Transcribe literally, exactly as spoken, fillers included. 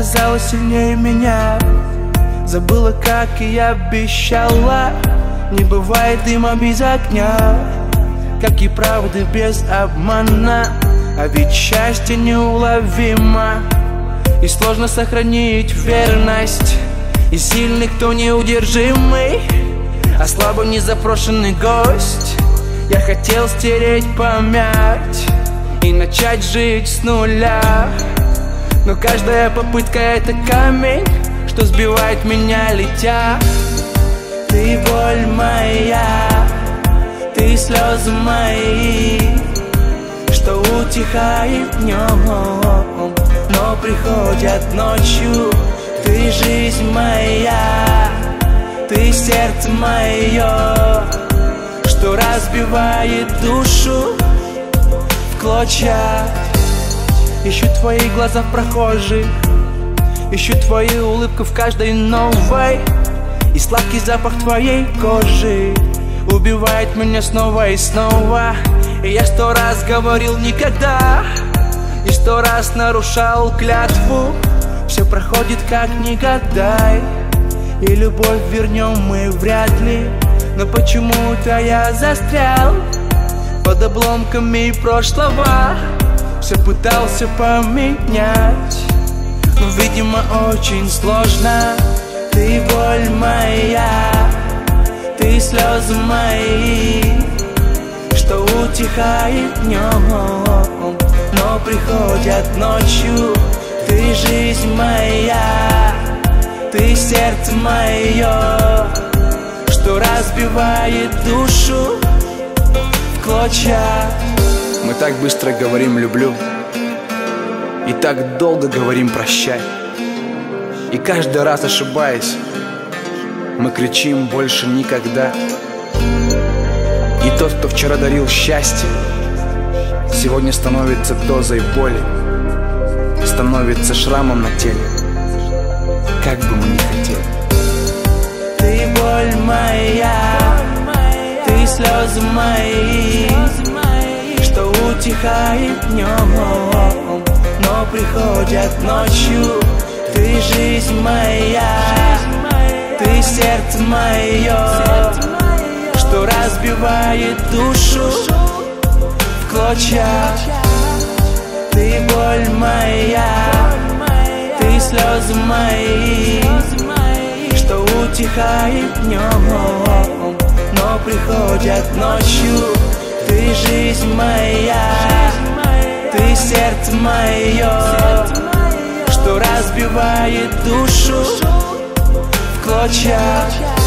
оказалась сильнее меня. Забыла, как и обещала. Не бывает дыма без огня, как и правды без обмана. А ведь счастье неуловимо, и сложно сохранить верность. И сильный, кто неудержимый, а слабый незапрошенный гость. Я хотел стереть память и начать жить с нуля, но каждая попытка — это камень, что сбивает меня, летя. Ты боль моя, ты слезы мои, что утихает днем, но приходят ночью. Ты жизнь моя, ты сердце мое, что разбивает душу в клочья. Ищу твои глаза в прохожих, ищу твою улыбку в каждой новой, и сладкий запах твоей кожи убивает меня снова и снова. И я сто раз говорил никогда, и сто раз нарушал клятву. Все проходит как не гадай, и любовь вернем мы вряд ли. Но почему-то я застрял под обломками прошлого. Все пытался поменять, но, видимо, очень сложно. Ты боль моя, ты слезы мои, что утихает днем, но приходят ночью. Ты жизнь моя, ты сердце мое, что разбивает душу в клочья. Мы так быстро говорим «люблю» и так долго говорим «прощай». И каждый раз ошибаясь, мы кричим «больше никогда». И тот, кто вчера дарил счастье, сегодня становится дозой боли, становится шрамом на теле, как бы мы ни хотели. Ты боль моя, ты слезы мои, что утихает днем, но приходят ночью. Ты жизнь моя, ты сердце мое, что разбивает душу в клочья. Ты боль моя, ты слезы мои, что утихает днем, но приходят ночью. Ты жизнь моя, ты сердце мое, что разбивает душу в клочья.